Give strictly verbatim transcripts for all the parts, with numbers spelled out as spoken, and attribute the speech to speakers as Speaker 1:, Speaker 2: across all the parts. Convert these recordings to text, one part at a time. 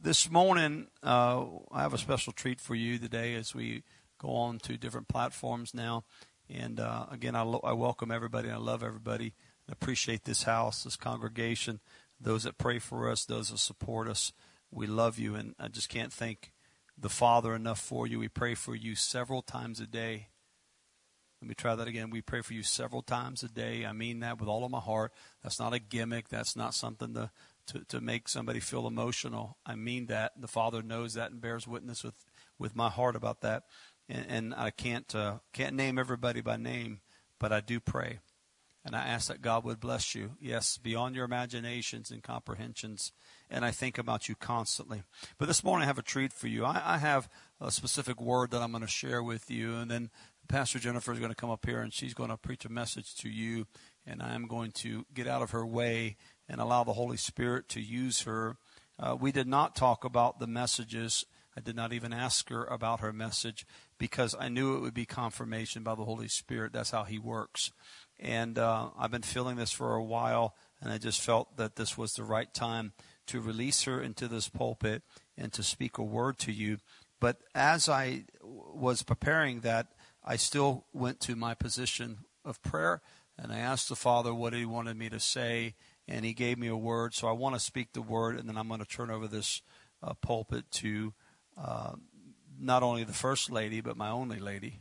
Speaker 1: This morning, uh, I have a special treat for you today as we go on to different platforms now. And uh, again, I, lo- I welcome everybody. And I love everybody. I appreciate this house, this congregation, those that pray for us, those that support us. We love you, and I just can't thank the Father enough for you. We pray for you several times a day. Let me try that again. We pray for you several times a day. I mean that with all of my heart. That's not a gimmick. That's not something to, to, to make somebody feel emotional. I mean that. The Father knows that and bears witness with, with my heart about that. And, and I can't uh, can't name everybody by name, but I do pray. And I ask that God would bless you, yes, beyond your imaginations and comprehensions. And I think about you constantly. But this morning I have a treat for you. I, I have a specific word that I'm going to share with you. And then Pastor Jennifer is going to come up here and she's going to preach a message to you. And I am going to get out of her way and allow the Holy Spirit to use her. Uh, we did not talk about the messages. I did not even ask her about her message because I knew it would be confirmation by the Holy Spirit. That's how he works. And uh, I've been feeling this for a while, and I just felt that this was the right time to release her into this pulpit and to speak a word to you. But as I was preparing that, I still went to my position of prayer, and I asked the Father what he wanted me to say, and he gave me a word. So I want to speak the word, and then I'm going to turn over this uh, pulpit to uh, not only the First Lady, but my only lady.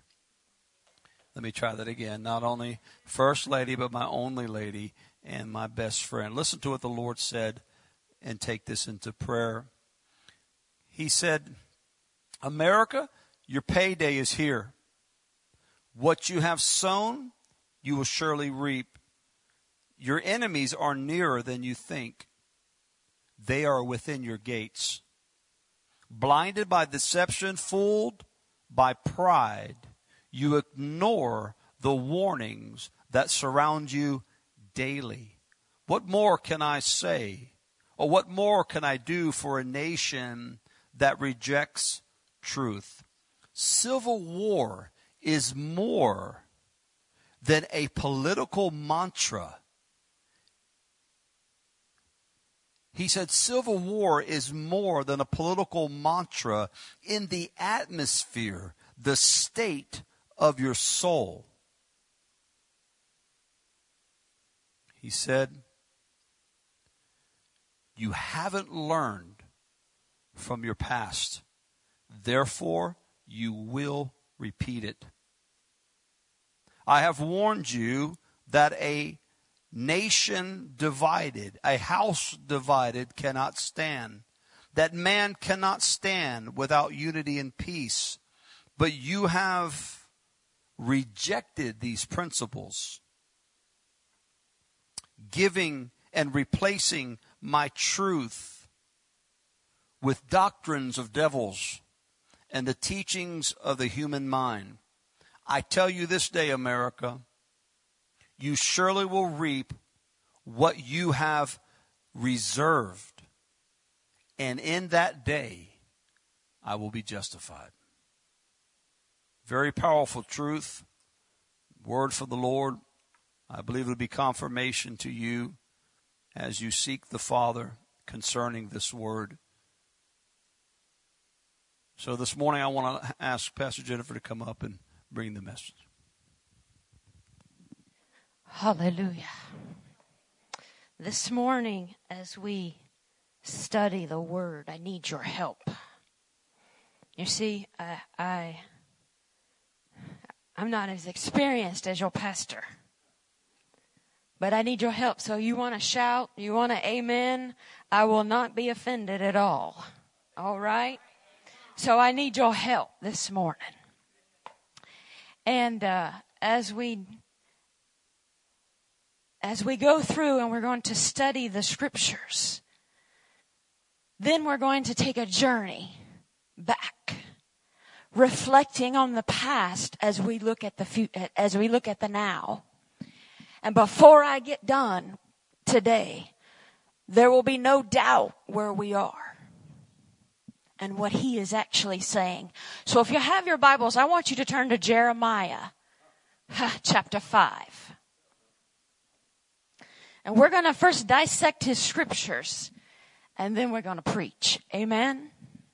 Speaker 1: Let me try that again. Not only First Lady, but my only lady and my best friend. Listen to what the Lord said and take this into prayer. He said, America, your payday is here. What you have sown, you will surely reap. Your enemies are nearer than you think. They are within your gates. Blinded by deception, fooled by pride, you ignore the warnings that surround you daily. What more can I say? Or what more can I do for a nation that rejects truth? Civil war is more than a political mantra. He said civil war is more than a political mantra in the atmosphere, the state of your soul. He said, you haven't learned from your past. Therefore, you will repeat it. I have warned you that a nation divided, a house divided cannot stand. That man cannot stand without unity and peace. But you have rejected these principles, giving and replacing my truth with doctrines of devils and the teachings of the human mind. I tell you this day, America, you surely will reap what you have reserved, and in that day I will be justified. Very powerful truth, word for the Lord. I believe it will be confirmation to you as you seek the Father concerning this word. So this morning I want to ask Pastor Jennifer to come up and bring the message.
Speaker 2: Hallelujah. This morning as we study the word, I need your help. You see, I, I I'm not as experienced as your pastor. But I need your help. So you want to shout? You want to amen? I will not be offended at all. All right? So I need your help this morning. And uh, as we as we go through and we're going to study the scriptures, then we're going to take a journey back, reflecting on the past as we look at the future, as we look at the now. And before I get done today, there will be no doubt where we are and what he is actually saying. So if you have your Bibles, I want you to turn to Jeremiah chapter five. And we're going to first dissect his scriptures and then we're going to preach. Amen?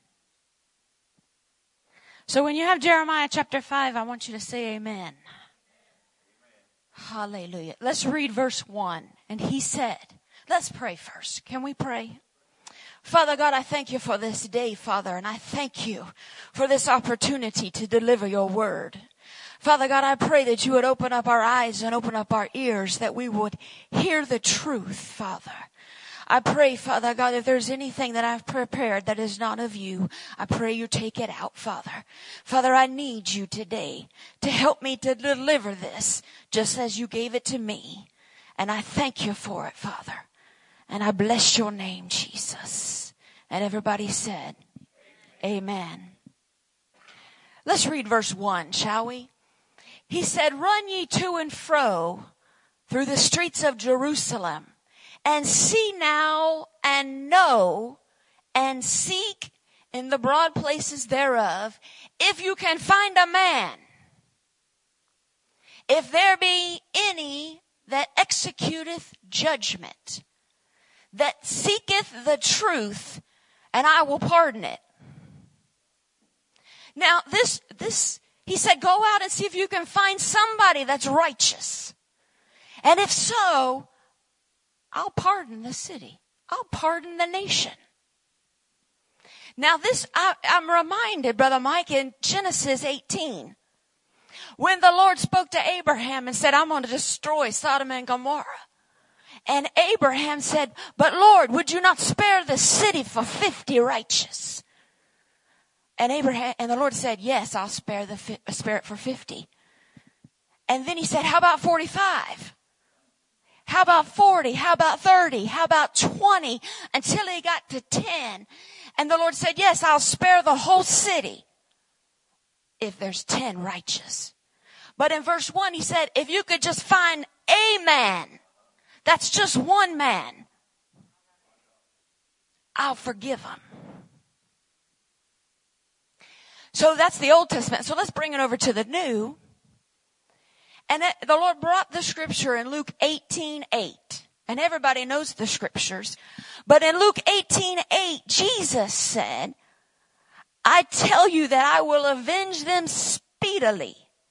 Speaker 2: So when you have Jeremiah chapter five, I want you to say amen. Hallelujah. Let's read verse one. And he said, let's pray first. Can we pray? Father God, I thank you for this day, Father, and I thank you for this opportunity to deliver your word. Father God, I pray that you would open up our eyes and open up our ears, that we would hear the truth, Father. I pray, Father God, if there's anything that I've prepared that is not of you, I pray you take it out, Father. Father, I need you today to help me to deliver this just as you gave it to me. And I thank you for it, Father. And I bless your name, Jesus. And everybody said, amen. Let's read verse one, shall we? He said, run ye to and fro through the streets of Jerusalem, and see now and know and seek in the broad places thereof, if you can find a man, if there be any that executeth judgment, that seeketh the truth, and I will pardon it. Now this, this, he said, go out and see if you can find somebody that's righteous. And if so, I'll pardon the city. I'll pardon the nation. Now this, I, I'm reminded, Brother Mike, in Genesis eighteen, when the Lord spoke to Abraham and said, I'm going to destroy Sodom and Gomorrah. And Abraham said, but Lord, would you not spare the city for fifty righteous? And Abraham, and the Lord said, yes, I'll spare the, spare it for fifty. And then he said, how about forty-five? How about forty? How about thirty? How about twenty? Until he got to ten. And the Lord said, yes, I'll spare the whole city if there's ten righteous. But in verse one, he said, if you could just find a man, that's just one man, I'll forgive him. So that's the Old Testament. So let's bring it over to the New. And it, the Lord brought the scripture in Luke eighteen eight. And everybody knows the scriptures. But in Luke eighteen eight, Jesus said, I tell you that I will avenge them speedily.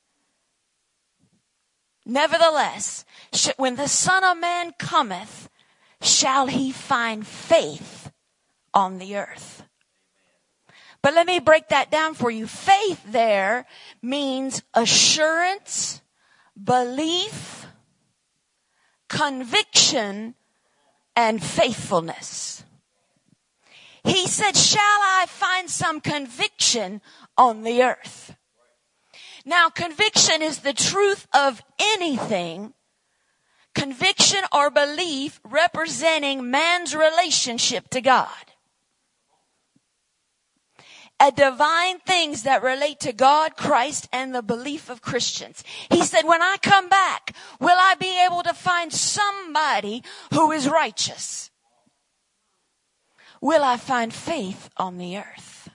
Speaker 2: Nevertheless, when the Son of Man cometh, shall he find faith on the earth? But let me break that down for you. Faith there means assurance, belief, conviction, and faithfulness. He said, shall I find some conviction on the earth? Now, conviction is the truth of anything. Conviction or belief representing man's relationship to God. A divine things that relate to God, Christ, and the belief of Christians. He said, when I come back, will I be able to find somebody who is righteous? Will I find faith on the earth?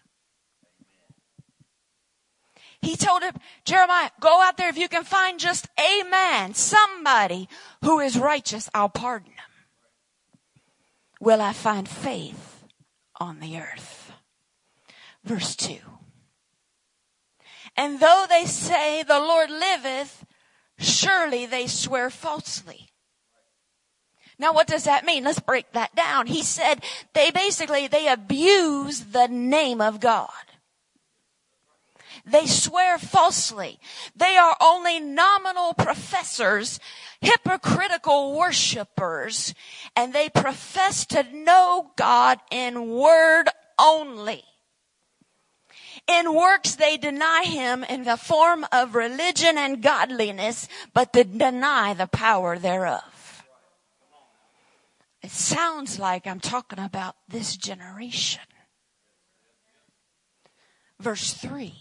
Speaker 2: He told him, Jeremiah, go out there. If you can find just a man, somebody who is righteous, I'll pardon him. Will I find faith on the earth? Verse two. And though they say the Lord liveth, surely they swear falsely. Now what does that mean? Let's break that down. He said they basically, they abuse the name of God. They swear falsely. They are only nominal professors, hypocritical worshipers, and they profess to know God in word only. In works they deny him in the form of religion and godliness, but they deny the power thereof. It sounds like I'm talking about this generation. Verse three.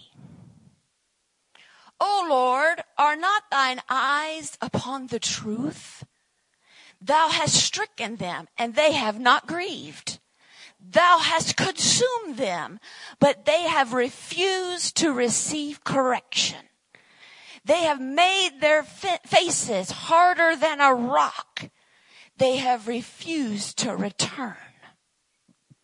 Speaker 2: O Lord, are not thine eyes upon the truth? Thou hast stricken them, and they have not grieved. Thou hast consumed them, but they have refused to receive correction. They have made their faces harder than a rock. They have refused to return.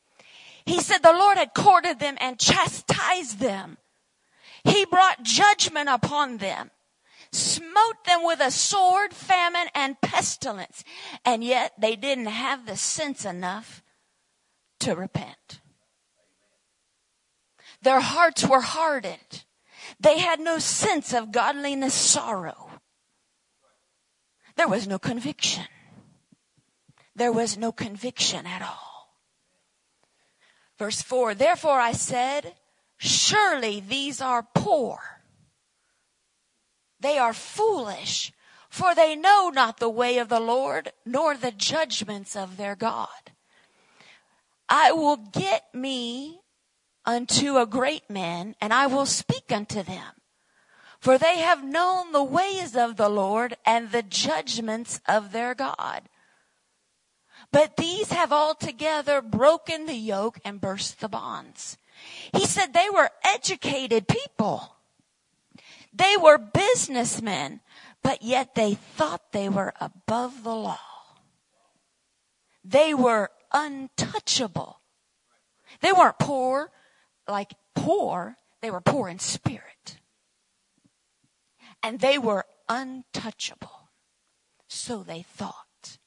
Speaker 2: He said the Lord had courted them and chastised them. He brought judgment upon them, smote them with a sword, famine, and pestilence. And yet they didn't have the sense enough to repent. Their hearts were hardened. They had no sense of godliness sorrow. There was no conviction. There was no conviction at all. Verse four, therefore I said, surely these are poor. They are foolish, for they know not the way of the Lord, nor the judgments of their God. I will get me unto a great man, and I will speak unto them. For they have known the ways of the Lord and the judgments of their God. But these have altogether broken the yoke and burst the bonds. He said they were educated people. They were businessmen, but yet they thought they were above the law. They were untouchable. They weren't poor like poor. They were poor in spirit. And they were untouchable. So they thought.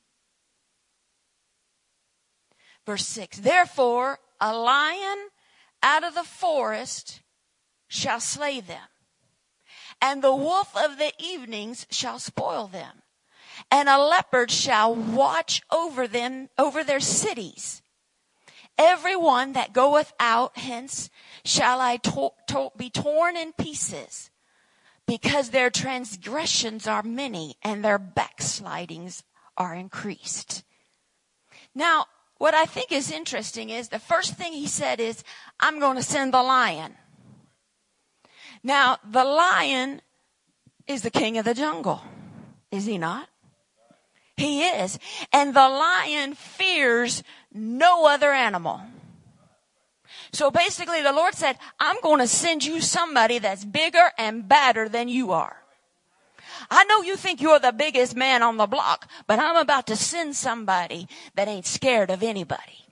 Speaker 2: Verse six, therefore a lion out of the forest shall slay them, and the wolf of the evenings shall spoil them, and a leopard shall watch over them, over their cities. Every one that goeth out hence shall I to- to- be torn in pieces, because their transgressions are many and their backslidings are increased. Now, what I think is interesting is the first thing he said is, I'm going to send the lion. Now, the lion is the king of the jungle. Is he not? He is. And the lion fears no other animal. So basically the Lord said, I'm going to send you somebody that's bigger and badder than you are. I know you think you're the biggest man on the block, but I'm about to send somebody that ain't scared of anybody.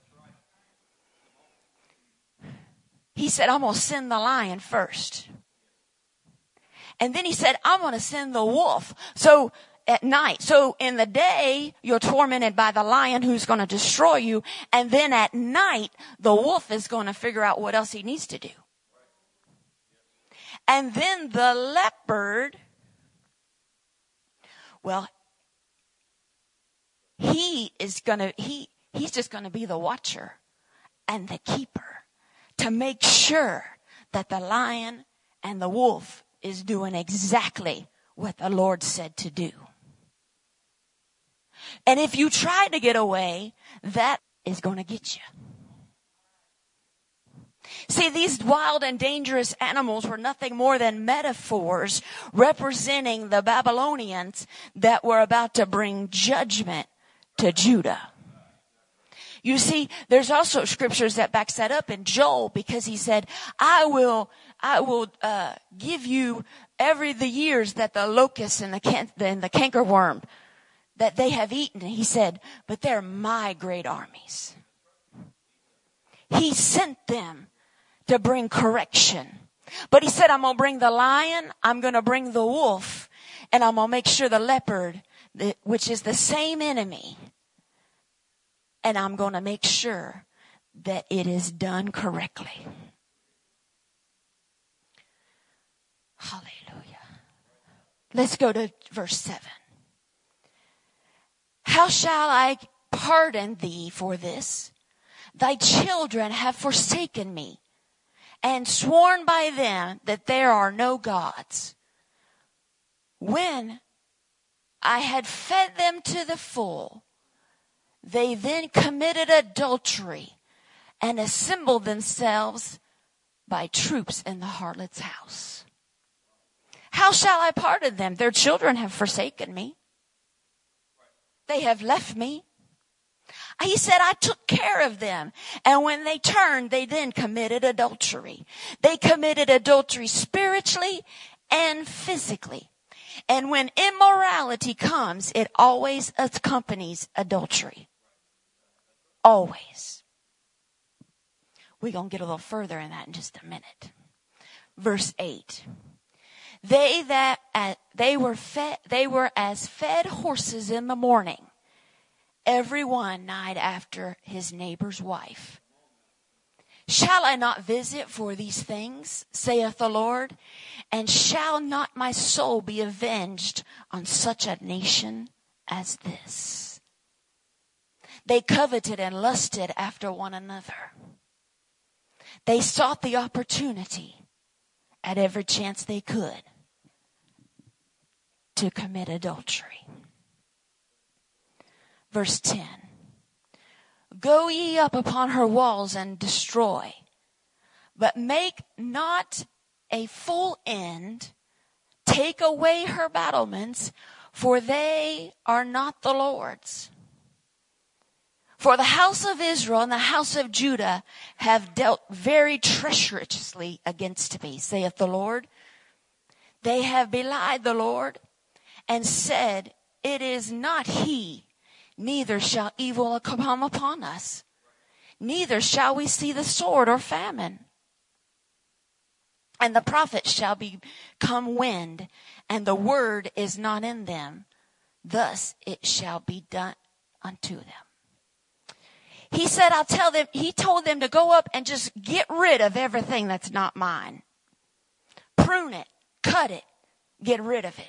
Speaker 2: He said, I'm going to send the lion first. And then he said, I'm going to send the wolf. So at night, so in the day, you're tormented by the lion who's going to destroy you. And then at night, the wolf is going to figure out what else he needs to do. And then the leopard, well, he is going to, he, he's just going to be the watcher and the keeper to make sure that the lion and the wolf is doing exactly what the Lord said to do. And if you try to get away, that is going to get you. See, these wild and dangerous animals were nothing more than metaphors representing the Babylonians that were about to bring judgment to Judah. You see, there's also scriptures that backs that up in Joel, because he said, I will, I will, uh, give you every, the years that the locust and the can, and the cankerworm that they have eaten. He said, but they're my great armies. He sent them to bring correction. But he said, I'm going to bring the lion, I'm going to bring the wolf, and I'm going to make sure the leopard, which is the same enemy, and I'm going to make sure that it is done correctly. Hallelujah. Let's go to verse seven. How shall I pardon thee for this? Thy children have forsaken me, and sworn by them that there are no gods. When I had fed them to the full, they then committed adultery and assembled themselves by troops in the harlot's house. How shall I pardon them? Their children have forsaken me. They have left me. He said, I took care of them. And when they turned, they then committed adultery. They committed adultery spiritually and physically. And when immorality comes, it always accompanies adultery. Always. We're going to get a little further in that in just a minute. Verse eight. They that uh, they were fed, they were as fed horses in the morning, every one night after his neighbor's wife. Shall I not visit for these things, saith the Lord? And shall not my soul be avenged on such a nation as this? They coveted and lusted after one another. They sought the opportunity at every chance they could to commit adultery. Verse ten. Go ye up upon her walls and destroy, but make not a full end. Take away her battlements, for they are not the Lord's. For the house of Israel and the house of Judah have dealt very treacherously against me, saith the Lord. They have belied the Lord and said, it is not he, neither shall evil come upon us, neither shall we see the sword or famine. And the prophets shall become wind, and the word is not in them. Thus it shall be done unto them. He said, I'll tell them, he told them to go up and just get rid of everything that's not mine. Prune it, cut it, get rid of it.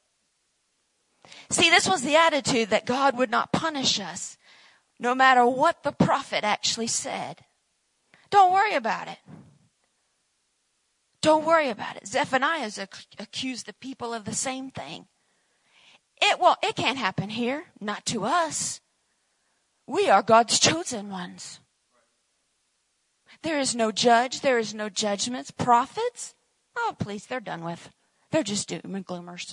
Speaker 2: See, this was the attitude that God would not punish us, no matter what the prophet actually said. Don't worry about it. Don't worry about it. Zephaniah accused the people of the same thing. It well, it can't happen here, not to us. We are God's chosen ones. There is no judge. There is no judgments. Prophets? Oh, please, they're done with. They're just doom and gloomers.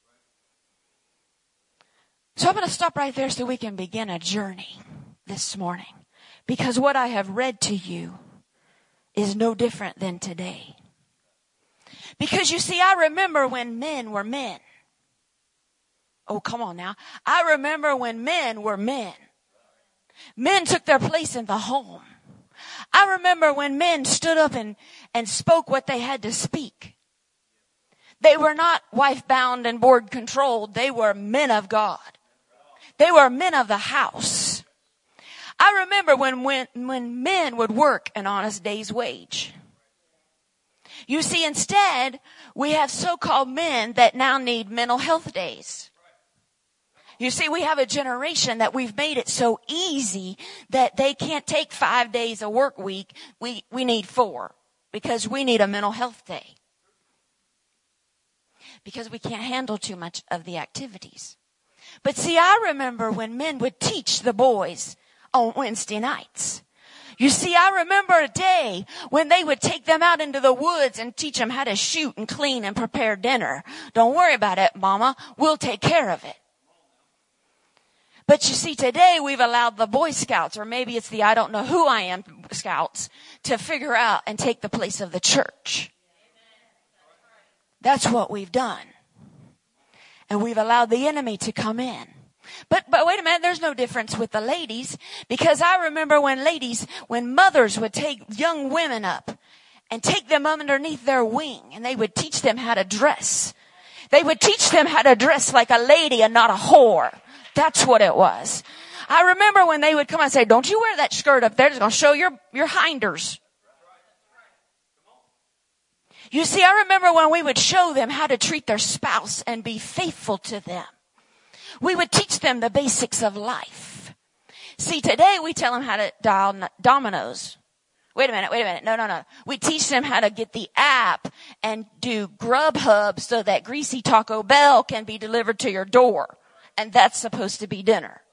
Speaker 2: So I'm going to stop right there so we can begin a journey this morning. Because what I have read to you is no different than today. Because you see, I remember when men were men. Oh, come on now. I remember when men were men. Men took their place in the home. I remember when men stood up and, and spoke what they had to speak. They were not wife-bound and board-controlled. They were men of God. They were men of the house. I remember when, when, when men would work an honest day's wage. You see, instead, we have so-called men that now need mental health days. You see, we have a generation that we've made it so easy that they can't take five days a work week. We, we need four because we need a mental health day. Because we can't handle too much of the activities. But see, I remember when men would teach the boys on Wednesday nights. You see, I remember a day when they would take them out into the woods and teach them how to shoot and clean and prepare dinner. Don't worry about it, Mama. We'll take care of it. But you see, today we've allowed the Boy Scouts, or maybe it's the I don't know who I am Scouts, to figure out and take the place of the church. That's what we've done. And we've allowed the enemy to come in. But, but wait a minute, there's no difference with the ladies. Because I remember when ladies, when mothers would take young women up and take them underneath their wing and they would teach them how to dress. They would teach them how to dress like a lady and not a whore. That's what it was. I remember when they would come and say, don't you wear that skirt up there. It's going to show your, your hinders. You see, I remember when we would show them how to treat their spouse and be faithful to them. We would teach them the basics of life. See, today we tell them how to dial dominoes. Wait a minute, wait a minute. No, no, no. We teach them how to get the app and do Grubhub so that greasy Taco Bell can be delivered to your door. And that's supposed to be dinner.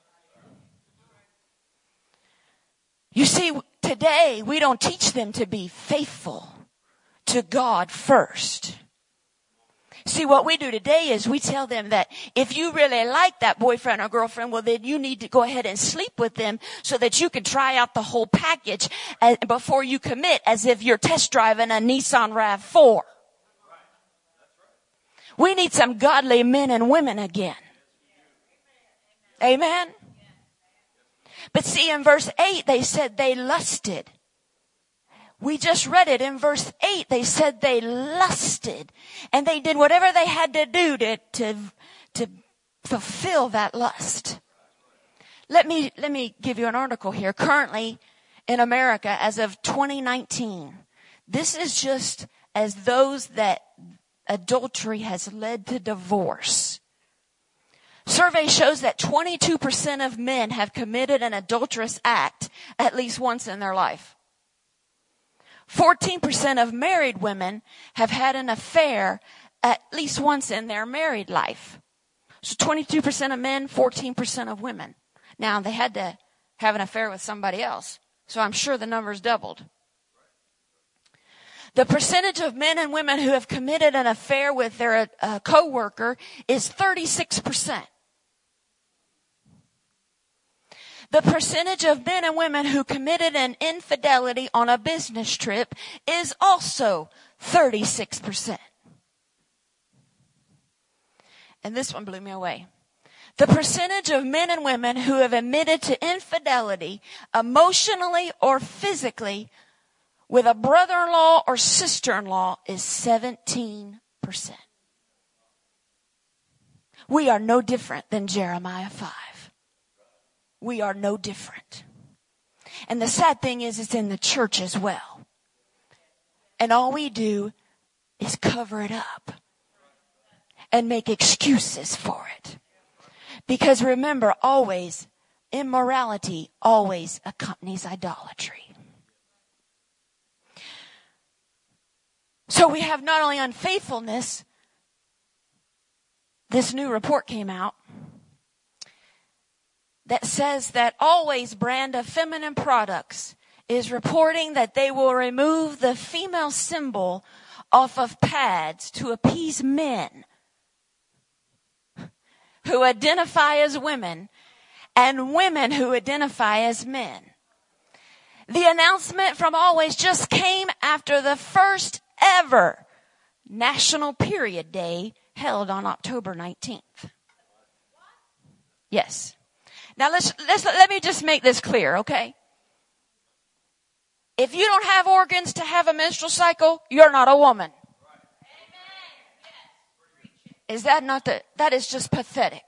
Speaker 2: You see, today we don't teach them to be faithful to God first. See, what we do today is we tell them that if you really like that boyfriend or girlfriend, well, then you need to go ahead and sleep with them so that you can try out the whole package before you commit, as if you're test driving a Nissan RAV four. We need some godly men and women again. Amen. But see, in verse eight, they said they lusted We just read it in verse eight. They said they lusted and they did whatever they had to do to, to, to fulfill that lust. Let me, let me give you an article here. Currently in America, as of twenty nineteen, this is just as those that adultery has led to divorce. Survey shows that twenty-two percent of men have committed an adulterous act at least once in their life. fourteen percent of married women have had an affair at least once in their married life. So twenty-two percent of men, fourteen percent of women. Now, they had to have an affair with somebody else. So I'm sure the number's doubled. The percentage of men and women who have committed an affair with their uh, co-worker is thirty-six percent. The percentage of men and women who committed an infidelity on a business trip is also thirty-six percent. And this one blew me away. The percentage of men and women who have admitted to infidelity emotionally or physically with a brother-in-law or sister-in-law is seventeen percent. We are no different than Jeremiah five. We are no different. And the sad thing is, it's in the church as well. And all we do is cover it up and make excuses for it. Because remember, always, immorality always accompanies idolatry. So we have not only unfaithfulness. This new report came out that says that Always brand of feminine products is reporting that they will remove the female symbol off of pads to appease men who identify as women and women who identify as men. The announcement from Always just came after the first ever National Period Day held on October nineteenth. Yes. Now let's, let's, let me just make this clear, okay? If you don't have organs to have a menstrual cycle, you're not a woman. Is that not the, that is just pathetic.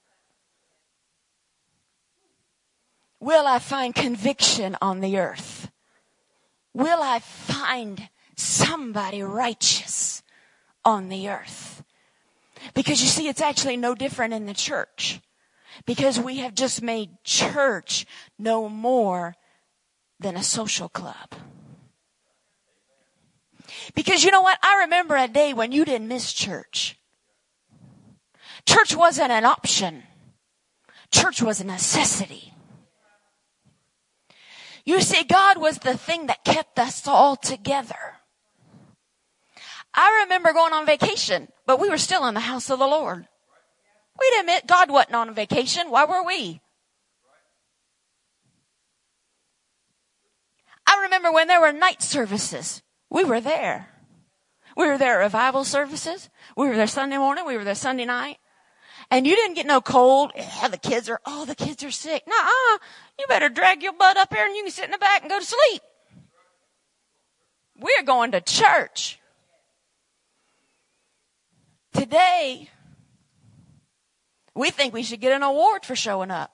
Speaker 2: Will I find conviction on the earth? Will I find somebody righteous on the earth? Because you see, it's actually no different in the church. Because we have just made church no more than a social club. Because you know what? I remember a day when you didn't miss church. Church wasn't an option. Church was a necessity. You see, God was the thing that kept us all together. I remember going on vacation, but we were still in the house of the Lord. Wait a minute, God wasn't on vacation. Why were we? I remember when there were night services. We were there. We were there at revival services. We were there Sunday morning. We were there Sunday night. And you didn't get no cold. Yeah, the kids are, oh, the kids are sick. Nuh-uh. You better drag your butt up here and you can sit in the back and go to sleep. We're going to church. Today, we think we should get an award for showing up.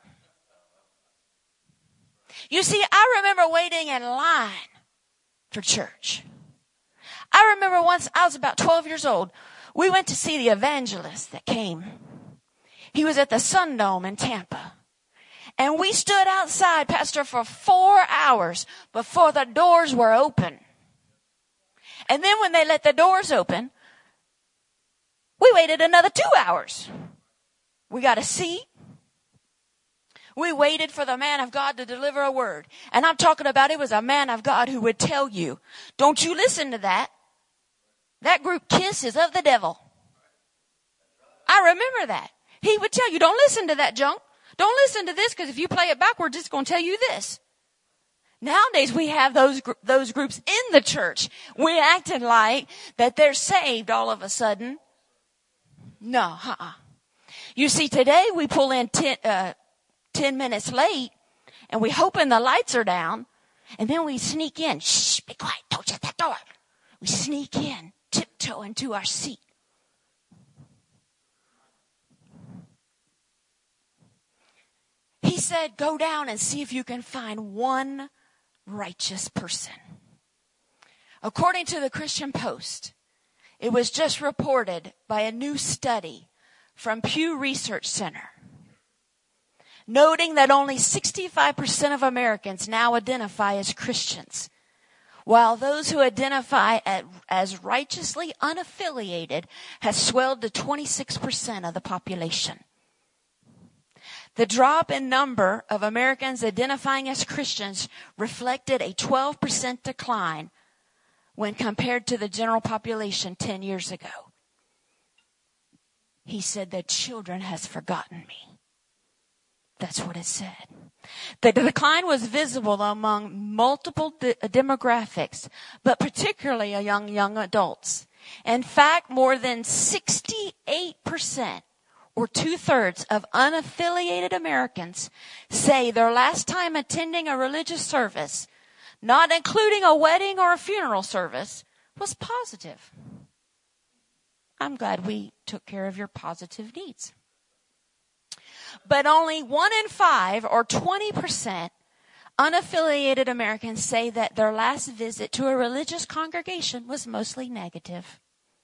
Speaker 2: You see, I remember waiting in line for church. I remember once, I was about twelve years old. We went to see the evangelist that came. He was at the Sun Dome in Tampa. And we stood outside, Pastor, for four hours before the doors were open. And then when they let the doors open, we waited another two hours. We got a seat. We waited for the man of God to deliver a word. And I'm talking about it was a man of God who would tell you, don't you listen to that. That group Kiss is of the devil. I remember that. He would tell you, don't listen to that junk. Don't listen to this, because if you play it backwards, it's going to tell you this. Nowadays, we have those gr- those groups in the church. We acted like that they're saved all of a sudden. No, uh-uh. You see, today we pull in ten, uh, ten minutes late, and we hoping the lights are down, and then we sneak in. Shh, be quiet. Don't shut that door. We sneak in, tiptoe into our seat. He said, go down and see if you can find one righteous person. According to the Christian Post, it was just reported by a new study from Pew Research Center, noting that only sixty-five percent of Americans now identify as Christians, while those who identify as righteously unaffiliated has swelled to twenty-six percent of the population. The drop in number of Americans identifying as Christians reflected a twelve percent decline when compared to the general population ten years ago. He said, the children has forgotten me. That's what it said. The decline was visible among multiple de- demographics, but particularly among young adults. In fact, more than sixty-eight percent or two-thirds of unaffiliated Americans say their last time attending a religious service, not including a wedding or a funeral service, was positive. I'm glad we took care of your positive needs. But only one in five, or twenty percent, unaffiliated Americans say that their last visit to a religious congregation was mostly negative.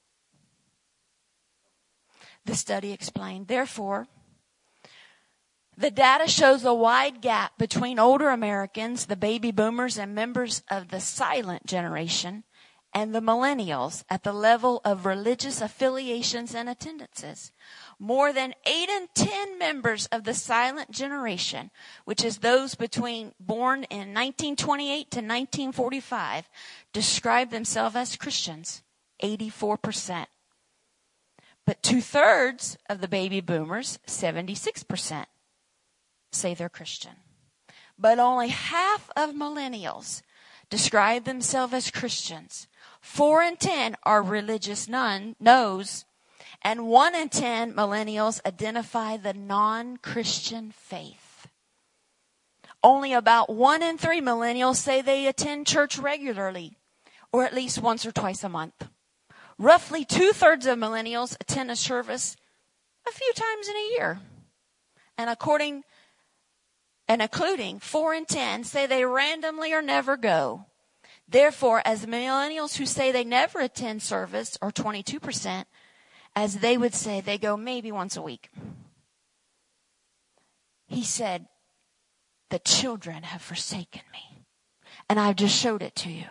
Speaker 2: The study explained, therefore, the data shows a wide gap between older Americans, the baby boomers, and members of the silent generation, and the millennials at the level of religious affiliations and attendances. More than eight in ten members of the silent generation, which is those between born in nineteen twenty-eight to nineteen forty-five, describe themselves as Christians, eighty-four percent. But two-thirds of the baby boomers, seventy-six percent, say they're Christian. But only half of millennials describe themselves as Christians. Four in ten are religious none, no's, and one in ten millennials identify the non-Christian faith. Only about one in three millennials say they attend church regularly, or at least once or twice a month. Roughly two-thirds of millennials attend a service a few times in a year. And according, and including four in ten say they randomly or never go. Therefore, as millennials who say they never attend service, or twenty-two percent, as they would say they go maybe once a week. He said, the children have forsaken me. And I just showed it to you.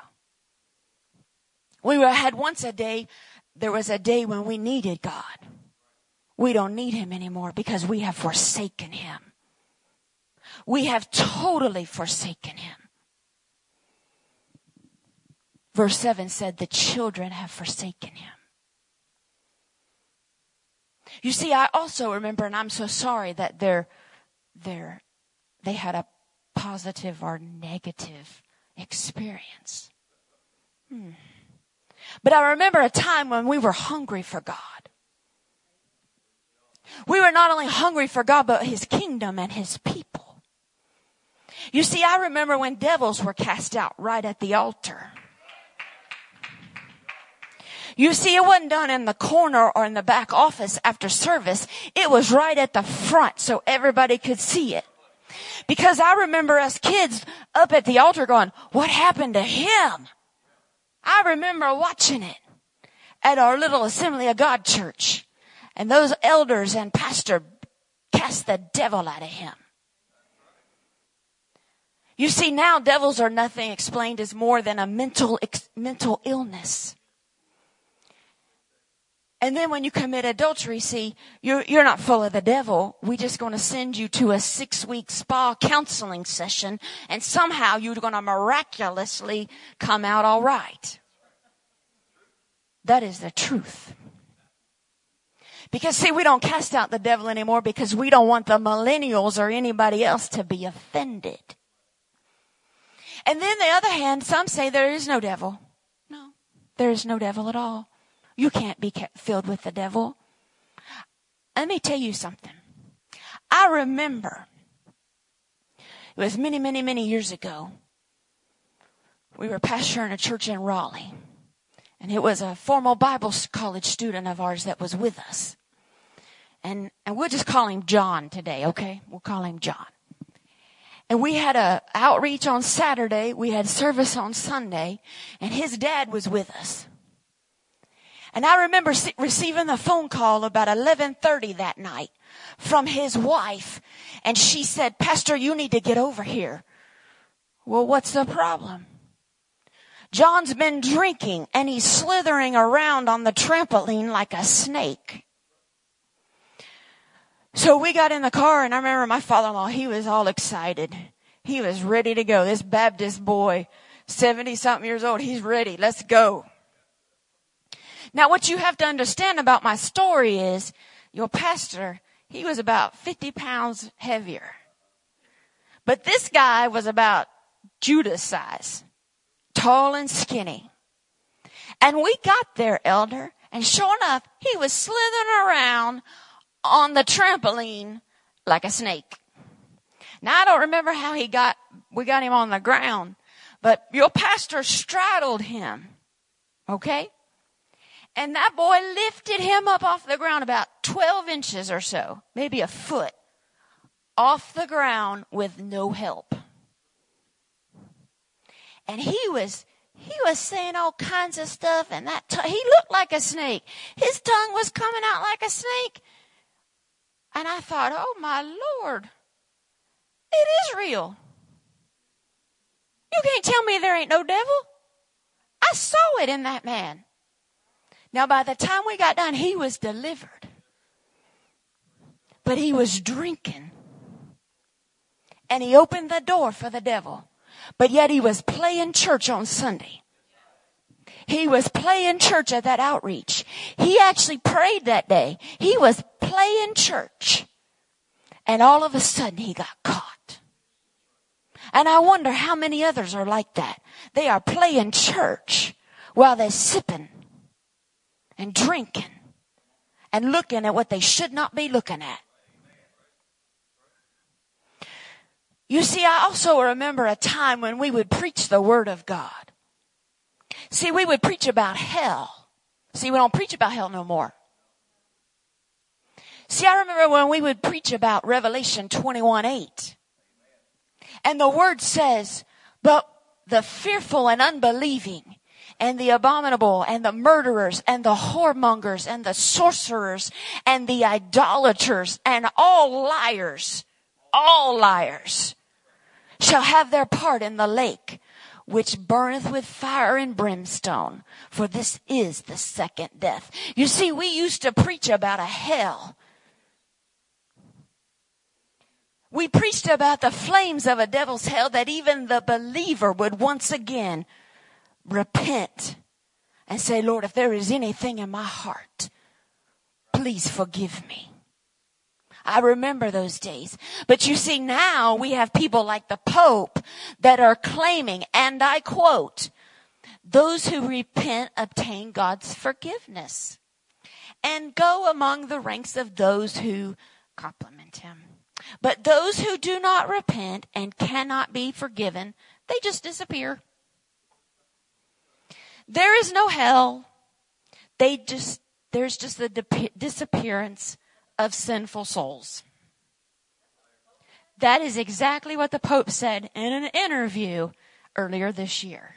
Speaker 2: We were, had once a day, there was a day when we needed God. We don't need him anymore because we have forsaken him. We have totally forsaken him. Verse seven said, the children have forsaken him. You see, I also remember, and I'm so sorry that they're, they're, they had a positive or negative experience. Hmm. But I remember a time when we were hungry for God. We were not only hungry for God, but his kingdom and his people. You see, I remember when devils were cast out right at the altar. You see, it wasn't done in the corner or in the back office after service. It was right at the front so everybody could see it. Because I remember us kids up at the altar going, what happened to him? I remember watching it at our little Assembly of God church. And those elders and pastor cast the devil out of him. You see, now devils are nothing explained as more than a mental, mental illness. And then when you commit adultery, see, you're, you're not full of the devil. We're just going to send you to a six-week spa counseling session, and somehow you're going to miraculously come out all right. That is the truth. Because, see, we don't cast out the devil anymore because we don't want the millennials or anybody else to be offended. And then, on the other hand, some say there is no devil. No, there is no devil at all. You can't be filled with the devil. Let me tell you something. I remember, it was many, many, many years ago, we were pastoring a church in Raleigh. And it was a formal Bible college student of ours that was with us. And, and we'll just call him John today, okay? We'll call him John. And we had a outreach on Saturday. We had service on Sunday. And his dad was with us. And I remember receiving a phone call about eleven thirty that night from his wife. And she said, Pastor, you need to get over here. Well, what's the problem? John's been drinking and he's slithering around on the trampoline like a snake. So we got in the car, and I remember my father-in-law, he was all excited. He was ready to go. This Baptist boy, seventy-something years old, he's ready. Let's go. Now, what you have to understand about my story is your pastor, he was about fifty pounds heavier. But this guy was about Judas size, tall and skinny. And we got there, elder, and sure enough, he was slithering around on the trampoline like a snake. Now, I don't remember how he got, we got him on the ground, but your pastor straddled him. Okay? And that boy lifted him up off the ground about twelve inches or so, maybe a foot, off the ground with no help. And he was, he was saying all kinds of stuff, and that, t- he looked like a snake. His tongue was coming out like a snake. And I thought, oh my Lord, it is real. You can't tell me there ain't no devil. I saw it in that man. Now, by the time we got done, he was delivered. But he was drinking. And he opened the door for the devil. But yet he was playing church on Sunday. He was playing church at that outreach. He actually prayed that day. He was playing church. And all of a sudden he got caught. And I wonder how many others are like that. They are playing church while they're sipping and drinking and looking at what they should not be looking at. You see, I also remember a time when we would preach the Word of God. See, we would preach about hell. See, we don't preach about hell no more. See, I remember when we would preach about Revelation twenty-one eight. And the Word says, but the fearful and unbelieving, and the abominable, and the murderers, and the whoremongers, and the sorcerers, and the idolaters, and all liars, all liars, shall have their part in the lake, which burneth with fire and brimstone. For this is the second death. You see, we used to preach about a hell. We preached about the flames of a devil's hell, that even the believer would once again repent and say, Lord, if there is anything in my heart, please forgive me. I remember those days. But you see, now we have people like the Pope that are claiming, and I quote, those who repent obtain God's forgiveness and go among the ranks of those who compliment him. But those who do not repent and cannot be forgiven, they just disappear. There is no hell. They just, there's just the dip- disappearance of sinful souls. That is exactly what the Pope said in an interview earlier this year.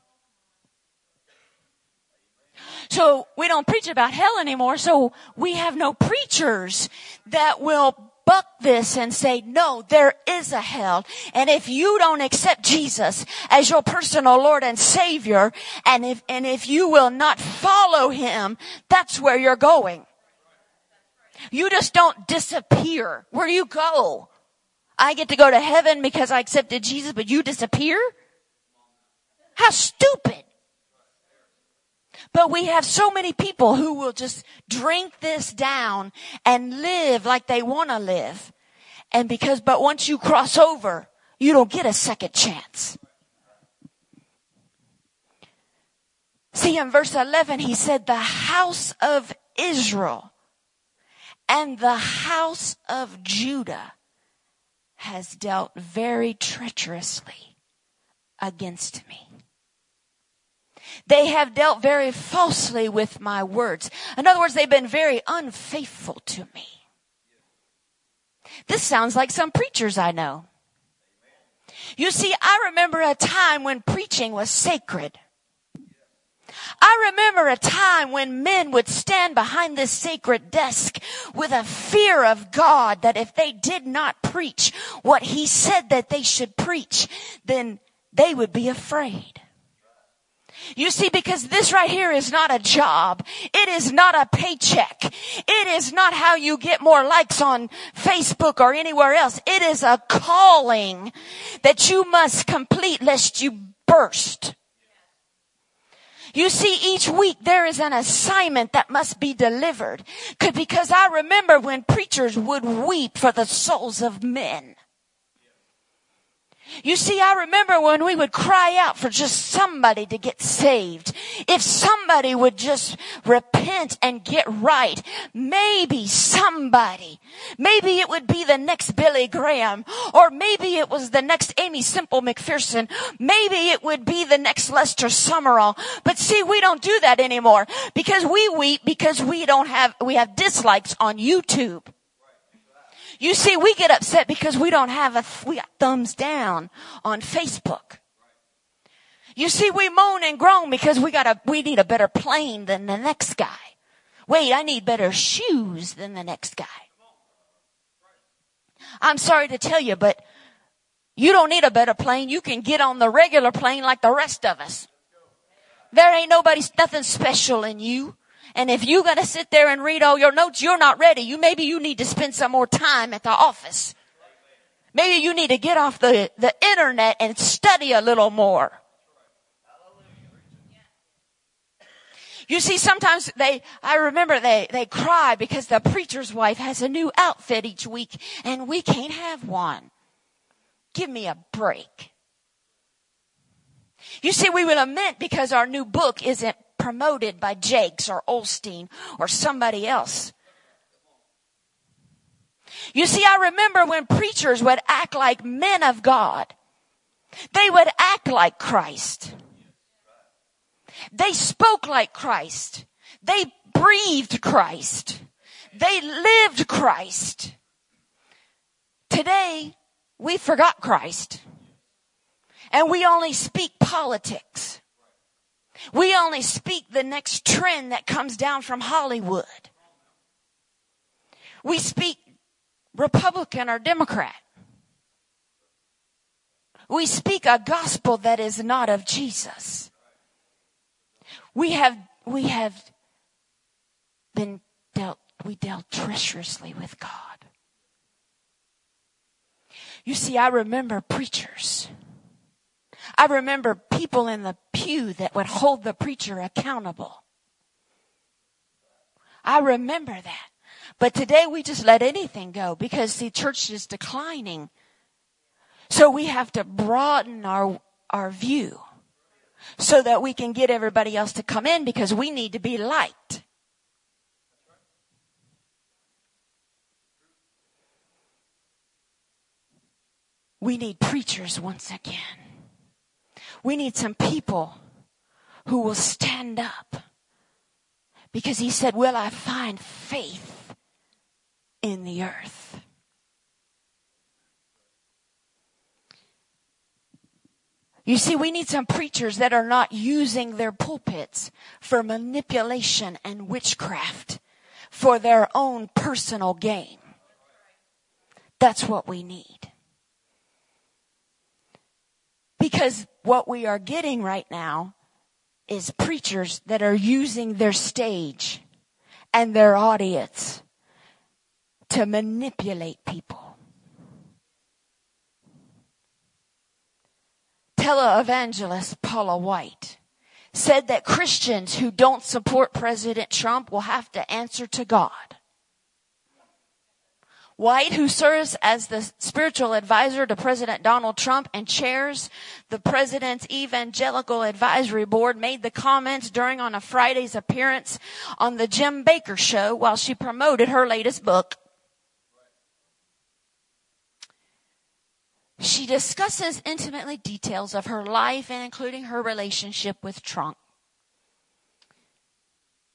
Speaker 2: So we don't preach about hell anymore, so we have no preachers that will buck this and say, no, there is a hell. And if you don't accept Jesus as your personal Lord and Savior, and if, and if you will not follow him, that's where you're going. You just don't disappear. Where do you go? I get to go to heaven because I accepted Jesus, but you disappear? How stupid. But we have so many people who will just drink this down and live like they want to live. And because, but once you cross over, you don't get a second chance. See, in verse eleven, he said, the house of Israel and the house of Judah has dealt very treacherously against me. They have dealt very falsely with my words. In other words, they've been very unfaithful to me. This sounds like some preachers I know. You see, I remember a time when preaching was sacred. I remember a time when men would stand behind this sacred desk with a fear of God that if they did not preach what he said that they should preach, then they would be afraid. You see, because this right here is not a job. It is not a paycheck. It is not how you get more likes on Facebook or anywhere else. It is a calling that you must complete lest you burst. You see, each week there is an assignment that must be delivered. Because I remember when preachers would weep for the souls of men. You see, I remember when we would cry out for just somebody to get saved. If somebody would just repent and get right, maybe somebody, maybe it would be the next Billy Graham, or maybe it was the next Amy Semple McPherson, maybe it would be the next Lester Summerall. But see, we don't do that anymore because we weep because we don't have, we have dislikes on YouTube. You see, we get upset because we don't have a, we got thumbs down on Facebook. You see, we moan and groan because we got a, we need a better plane than the next guy. Wait, I need better shoes than the next guy. I'm sorry to tell you, but you don't need a better plane. You can get on the regular plane like the rest of us. There ain't nobody, nothing special in you. And if you're going to sit there and read all your notes, you're not ready. You maybe you need to spend some more time at the office. Maybe you need to get off the, the internet and study a little more. You see, sometimes they, I remember they, they cry because the preacher's wife has a new outfit each week and we can't have one. Give me a break. You see, we will lament because our new book isn't promoted by Jakes or Olstein or somebody else. You see, I remember when preachers would act like men of God. They would act like Christ. They spoke like Christ. They breathed Christ. They lived Christ. Today, we forgot Christ. And we only speak politics. We only speak the next trend that comes down from Hollywood. We speak Republican or Democrat. We speak a gospel that is not of Jesus. We have, we have been dealt, we dealt treacherously with God. You see, I remember preachers. I remember people in the pew that would hold the preacher accountable. I remember that. But today we just let anything go because the church is declining. So we have to broaden our, our view so that we can get everybody else to come in because we need to be liked. We need preachers once again. We need some people who will stand up. Because he said, will I find faith in the earth? You see, we need some preachers that are not using their pulpits for manipulation and witchcraft for their own personal gain. That's what we need. Because what we are getting right now is preachers that are using their stage and their audience to manipulate people. Televangelist Paula White said that Christians who don't support President Trump will have to answer to God. White, who serves as the spiritual advisor to President Donald Trump and chairs the president's evangelical advisory board, made the comments during on a Friday's appearance on the Jim Baker Show while she promoted her latest book. She discusses intimately details of her life and including her relationship with Trump.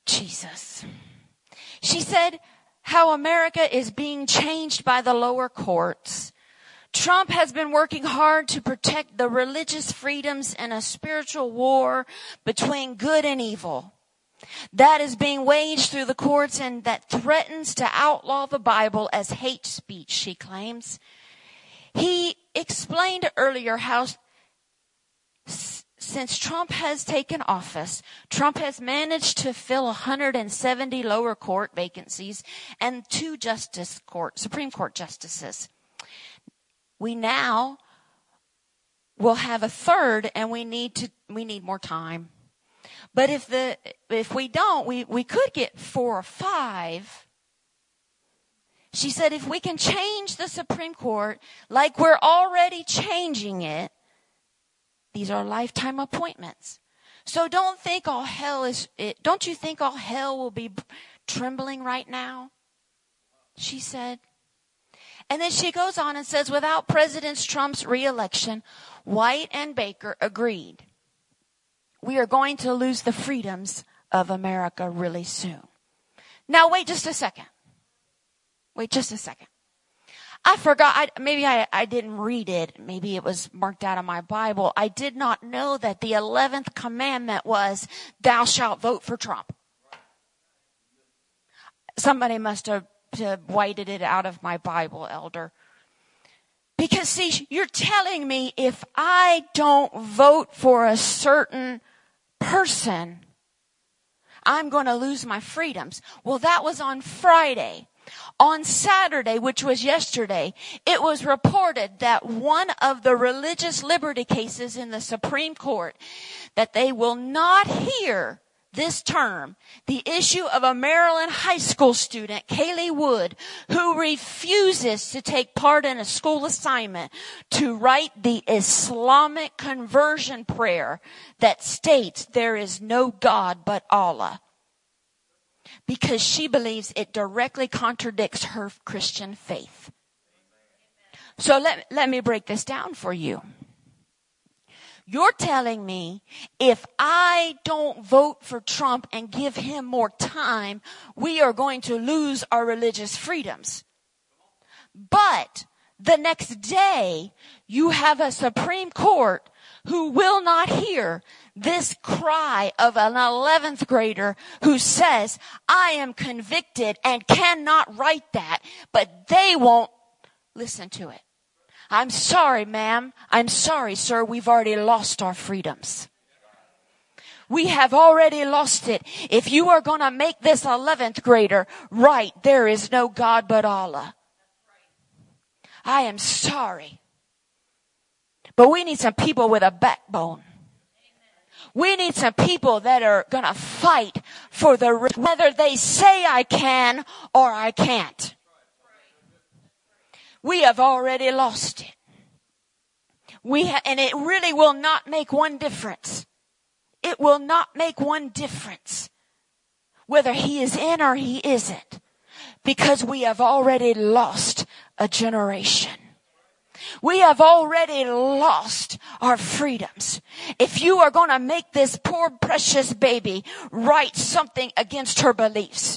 Speaker 2: Jesus. She said how America is being changed by the lower courts. Trump has been working hard to protect the religious freedoms in a spiritual war between good and evil. That is being waged through the courts and that threatens to outlaw the Bible as hate speech, she claims. He explained earlier how s- since Trump has taken office, Trump has managed to fill one hundred seventy lower court vacancies and two justice court, Supreme Court justices. We now will have a third, and we need to we need more time. But if the if we don't, we, we could get four or five. She said if we can change the Supreme Court like we're already changing it, these are lifetime appointments. So don't think all hell is it, don't you think all hell will be trembling right now? She said. And then she goes on and says, without President Trump's reelection, White and Baker agreed. We are going to lose the freedoms of America really soon. Now, wait just a second. Wait just a second. I forgot, I, maybe I, I didn't read it. Maybe it was marked out of my Bible. I did not know that the eleventh commandment was, thou shalt vote for Trump. Somebody must have to whited it out of my Bible, elder. Because see, you're telling me if I don't vote for a certain person, I'm going to lose my freedoms. Well, that was on Friday. On Saturday, which was yesterday, it was reported that one of the religious liberty cases in the Supreme Court, that they will not hear this term, the issue of a Maryland high school student, Kaylee Wood, who refuses to take part in a school assignment to write the Islamic conversion prayer that states there is no God but Allah, because she believes it directly contradicts her Christian faith. So let, let me break this down for you. You're telling me if I don't vote for Trump and give him more time, we are going to lose our religious freedoms. But the next day, you have a Supreme Court who will not hear this cry of an eleventh grader who says, I am convicted and cannot write that, but they won't listen to it. I'm sorry, ma'am. I'm sorry, sir. We've already lost our freedoms. We have already lost it. If you are going to make this eleventh grader right, there is no God but Allah. I am sorry. But we need some people with a backbone. We need some people that are going to fight for the, whether they say I can or I can't. We have already lost it. We ha- and it really will not make one difference. It will not make one difference whether he is in or he isn't, because we have already lost a generation. We have already lost our freedoms. If you are going to make this poor precious baby write something against her beliefs,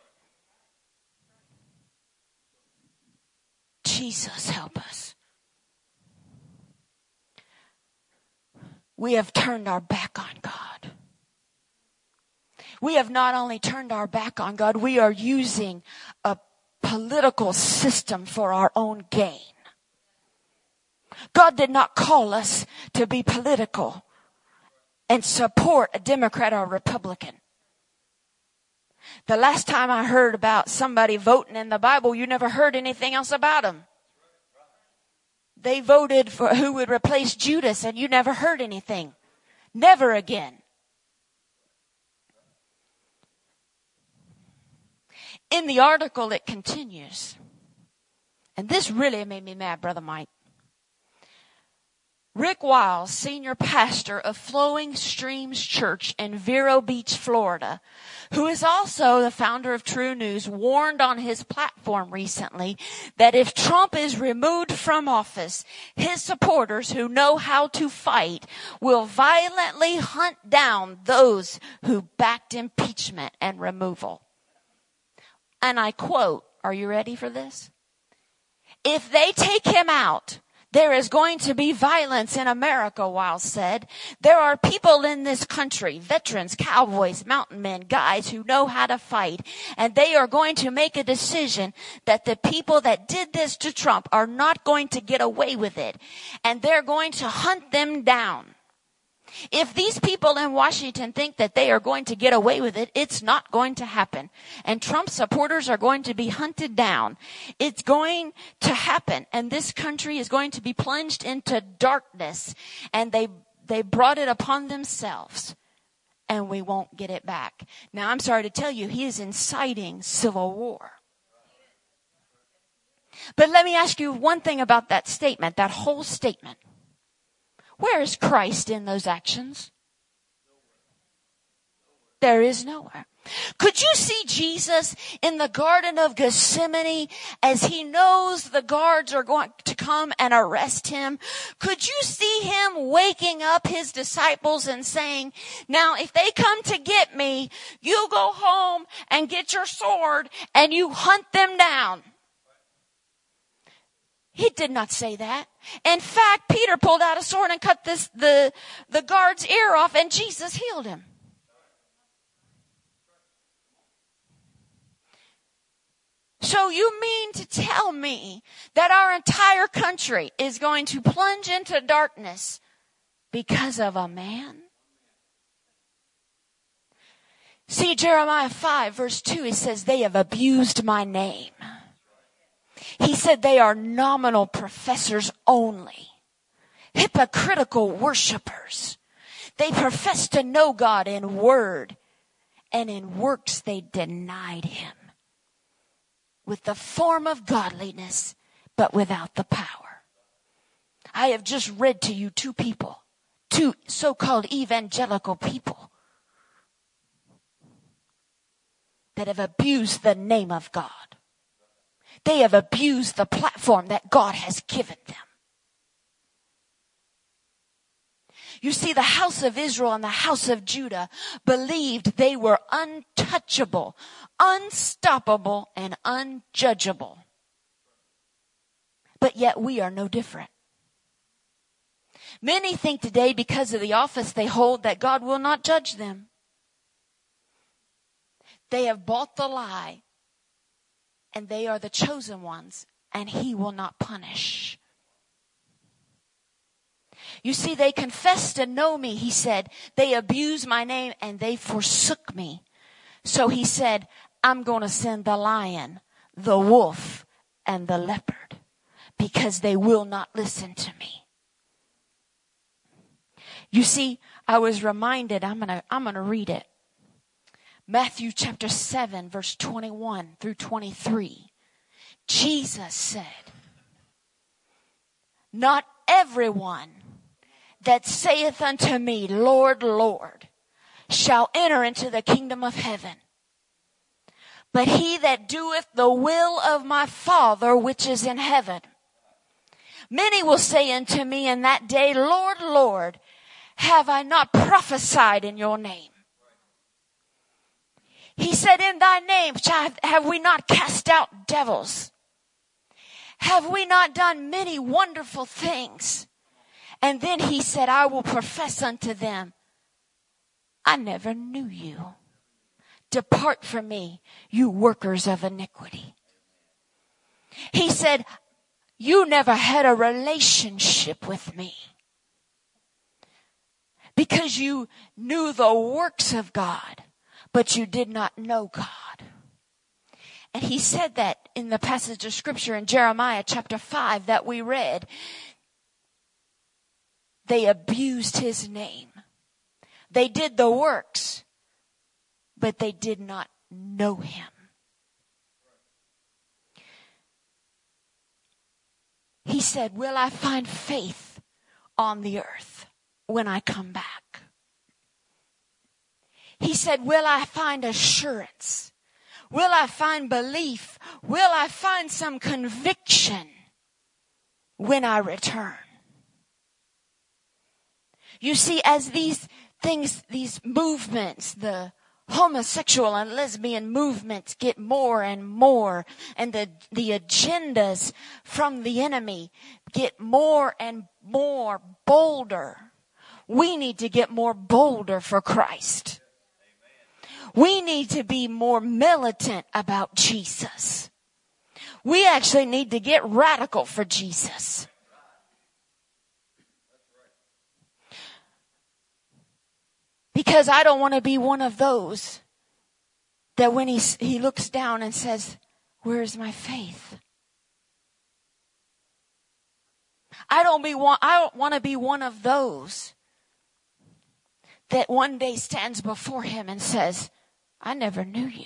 Speaker 2: Jesus, help us. We have turned our back on God. We have not only turned our back on God, we are using a political system for our own gain. God did not call us to be political and support a Democrat or a Republican. The last time I heard about somebody voting in the Bible, you never heard anything else about them. They voted for who would replace Judas, and you never heard anything. Never again. In the article, it continues. And this really made me mad, Brother Mike. Rick Wiles, senior pastor of Flowing Streams Church in Vero Beach, Florida, who is also the founder of True News, warned on his platform recently that if Trump is removed from office, his supporters who know how to fight will violently hunt down those who backed impeachment and removal. And I quote, are you ready for this? If they take him out, there is going to be violence in America, Wiles said. There are people in this country, veterans, cowboys, mountain men, guys who know how to fight. And they are going to make a decision that the people that did this to Trump are not going to get away with it. And they're going to hunt them down. If these people in Washington think that they are going to get away with it, it's not going to happen. And Trump supporters are going to be hunted down. It's going to happen. And this country is going to be plunged into darkness. And they, they brought it upon themselves. And we won't get it back. Now, I'm sorry to tell you, he is inciting civil war. But let me ask you one thing about that statement, that whole statement. Where is Christ in those actions? There is nowhere. Could you see Jesus in the Garden of Gethsemane as he knows the guards are going to come and arrest him? Could you see him waking up his disciples and saying, now if they come to get me, you go home and get your sword and you hunt them down? He did not say that. In fact, Peter pulled out a sword and cut this, the, the guard's ear off, and Jesus healed him. So you mean to tell me that our entire country is going to plunge into darkness because of a man? See, Jeremiah five verse two, it says, they have abused my name. He said they are nominal professors only, hypocritical worshipers. They profess to know God in word, and in works they denied him. With the form of godliness, but without the power. I have just read to you two people, two so-called evangelical people that have abused the name of God. They have abused the platform that God has given them. You see, the house of Israel and the house of Judah believed they were untouchable, unstoppable, and unjudgeable. But yet we are no different. Many think today because of the office they hold that God will not judge them. They have bought the lie. And they are the chosen ones, and he will not punish. You see, they confessed to know me, he said. They abused my name, and they forsook me. So he said, I'm going to send the lion, the wolf, and the leopard, because they will not listen to me. You see, I was reminded, I'm going to, I'm going to read it. Matthew chapter seven, verse twenty-one through twenty-three. Jesus said, not everyone that saith unto me, Lord, Lord, shall enter into the kingdom of heaven, but he that doeth the will of my Father which is in heaven. Many will say unto me in that day, Lord, Lord, have I not prophesied in your name? He said, in thy name have we not cast out devils? Have we not done many wonderful things? And then he said, I will profess unto them, I never knew you. Depart from me, you workers of iniquity. He said, you never had a relationship with me because you knew the works of God, but you did not know God. And he said that in the passage of scripture in Jeremiah chapter five that we read. They abused his name. They did the works, but they did not know him. He said, will I find faith on the earth when I come back. He said, will I find assurance? Will I find belief? Will I find some conviction when I return? You see, as these things, these movements, the homosexual and lesbian movements get more and more, and the, the agendas from the enemy get more and more bolder, we need to get more bolder for Christ. We need to be more militant about Jesus. We actually need to get radical for Jesus. Because I don't want to be one of those that when he, he looks down and says, where's my faith? I don't be one, I don't want to be one of those that one day stands before him and says, I never knew you.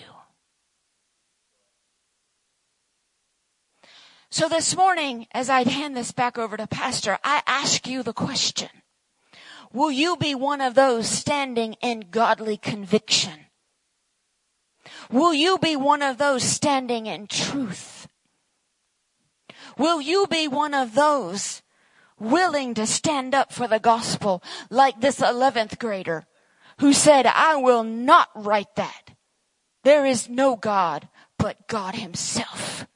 Speaker 2: So this morning, as I hand this back over to Pastor, I ask you the question. Will you be one of those standing in godly conviction? Will you be one of those standing in truth? Will you be one of those willing to stand up for the gospel like this eleventh grader who said, I will not write that. There is no God but God himself.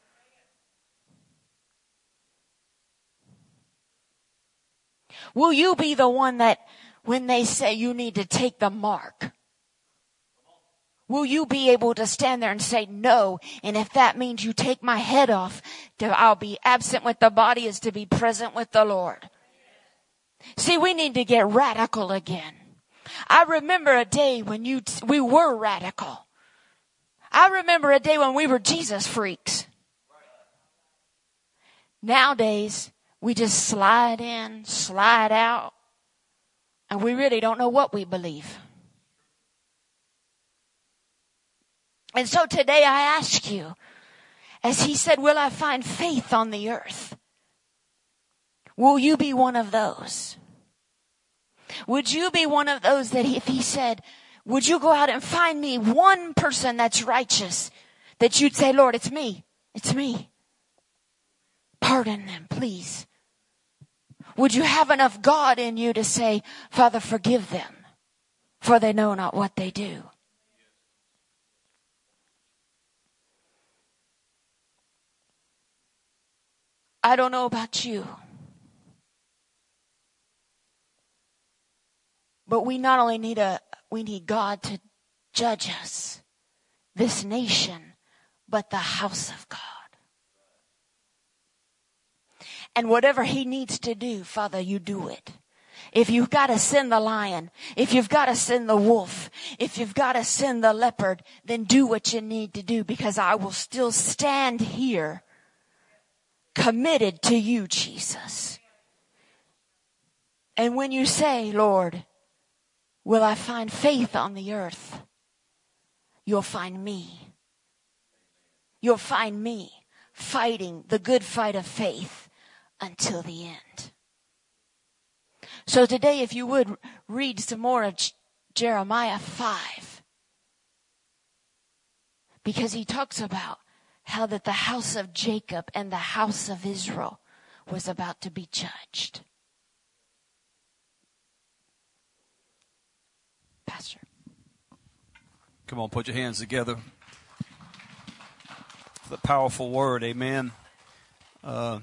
Speaker 2: Will you be the one that when they say you need to take the mark, will you be able to stand there and say no? And if that means you take my head off, I'll be absent with the body is to be present with the Lord. See, we need to get radical again. I remember a day when you, we were radical. I remember a day when we were Jesus freaks. Nowadays, we just slide in, slide out, and we really don't know what we believe. And so today I ask you, as he said, will I find faith on the earth? Will you be one of those? Would you be one of those that if he said, would you go out and find me one person that's righteous, that you'd say, Lord, it's me, it's me. Pardon them, please. Would you have enough God in you to say, Father, forgive them, for they know not what they do? I don't know about you, but we not only need a, we need God to judge us, this nation, but the house of God. And whatever he needs to do, Father, you do it. If you've got to send the lion, if you've got to send the wolf, if you've got to send the leopard, then do what you need to do, because I will still stand here committed to you, Jesus. And when you say, Lord, will I find faith on the earth? You'll find me. You'll find me fighting the good fight of faith until the end. So today, if you would, read some more of Jeremiah five. Because he talks about how that the house of Jacob and the house of Israel was about to be judged. Pastor.
Speaker 1: Come on, put your hands together. The powerful word, amen. Uh,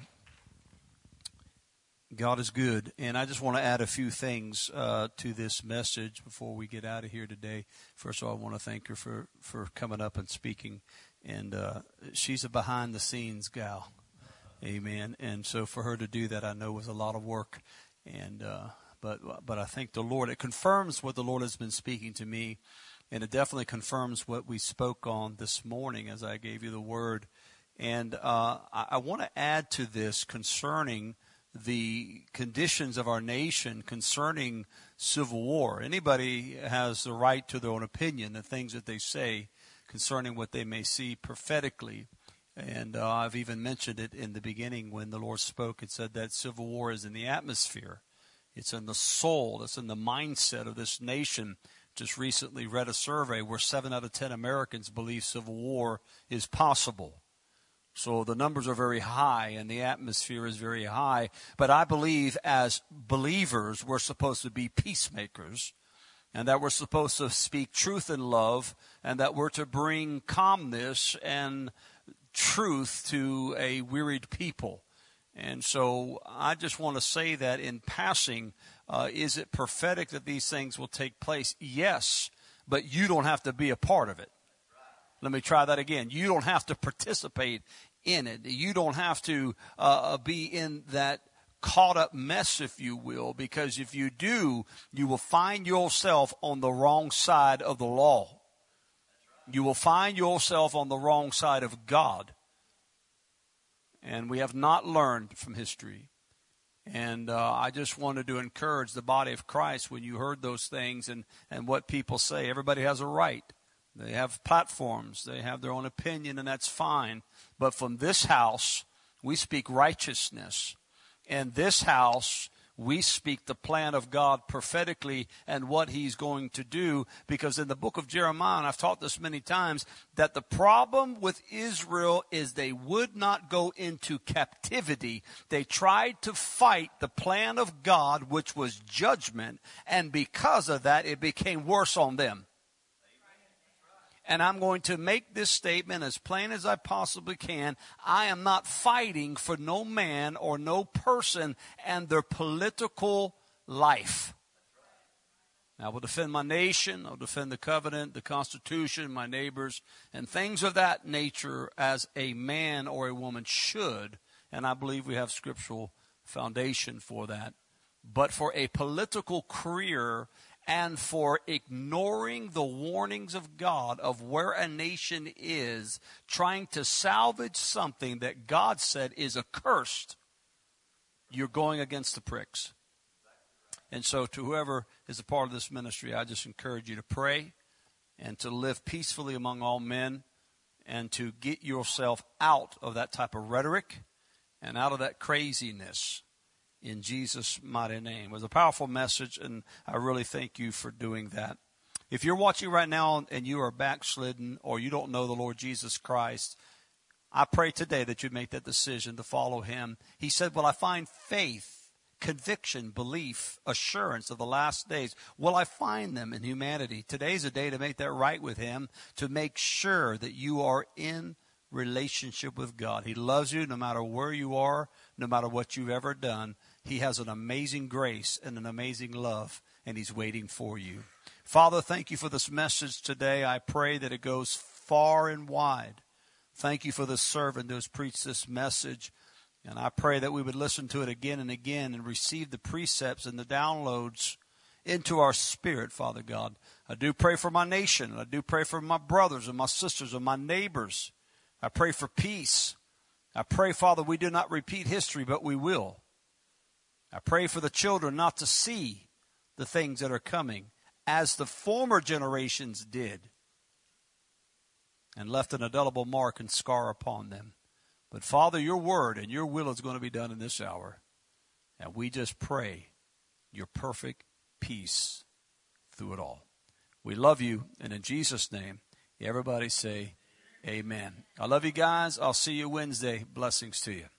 Speaker 1: God is good. And I just want to add a few things uh, to this message before we get out of here today. First of all, I want to thank her for, for coming up and speaking. And uh, she's a behind-the-scenes gal, amen. And so for her to do that, I know was a lot of work. And uh, but but I thank the Lord. It confirms what the Lord has been speaking to me. And it definitely confirms what we spoke on this morning as I gave you the word. And uh, I, I want to add to this concerning the conditions of our nation, concerning civil war. Anybody has the right to their own opinion, the things that they say concerning what they may see prophetically. And uh, I've even mentioned it in the beginning when the Lord spoke. It said that civil war is in the atmosphere. It's in the soul. It's in the mindset of this nation. Just recently read a survey where seven out of ten Americans believe civil war is possible. So the numbers are very high and the atmosphere is very high. But I believe as believers, we're supposed to be peacemakers, and that we're supposed to speak truth in love, and that we're to bring calmness and truth to a wearied people. And so I just want to say that in passing, uh, is it prophetic that these things will take place? Yes, but you don't have to be a part of it. Let me try that again. You don't have to participate in it. You don't have to uh, be in that caught up mess, if you will, because if you do, you will find yourself on the wrong side of the law. You will find yourself on the wrong side of God. And we have not learned from history. And uh, I just wanted to encourage the body of Christ when you heard those things and, and what people say. Everybody has a right. They have platforms. They have their own opinion, and that's fine. But from this house, we speak righteousness. In this house, we speak the plan of God prophetically and what he's going to do. Because in the book of Jeremiah, and I've taught this many times, that the problem with Israel is they would not go into captivity. They tried to fight the plan of God, which was judgment. And because of that, it became worse on them. And I'm going to make this statement as plain as I possibly can. I am not fighting for no man or no person and their political life. I will defend my nation. I'll defend the covenant, the Constitution, my neighbors, and things of that nature as a man or a woman should. And I believe we have scriptural foundation for that. But for a political career and for ignoring the warnings of God of where a nation is, trying to salvage something that God said is accursed, you're going against the pricks. And so to whoever is a part of this ministry, I just encourage you to pray and to live peacefully among all men and to get yourself out of that type of rhetoric and out of that craziness. In Jesus' mighty name. It was a powerful message, and I really thank you for doing that. If you're watching right now and you are backslidden or you don't know the Lord Jesus Christ, I pray today that you make that decision to follow him. He said, will I find faith, conviction, belief, assurance of the last days? Will I find them in humanity? Today's a day to make that right with him, to make sure that you are in relationship with God. He loves you no matter where you are, no matter what you've ever done. He has an amazing grace and an amazing love, and he's waiting for you. Father, thank you for this message today. I pray that it goes far and wide. Thank you for this servant who has preached this message, and I pray that we would listen to it again and again and receive the precepts and the downloads into our spirit, Father God. I do pray for my nation, and I do pray for my brothers and my sisters and my neighbors. I pray for peace. I pray, Father, we do not repeat history, but we will. I pray for the children not to see the things that are coming as the former generations did and left an indelible mark and scar upon them. But, Father, your word and your will is going to be done in this hour. And we just pray your perfect peace through it all. We love you, and in Jesus' name, everybody say amen. I love you guys. I'll see you Wednesday. Blessings to you.